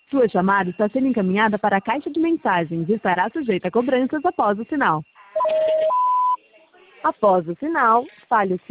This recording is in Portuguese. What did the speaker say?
Sua chamada está sendo encaminhada para a caixa de mensagens e estará sujeita a cobranças após o sinal. Após o sinal, fale o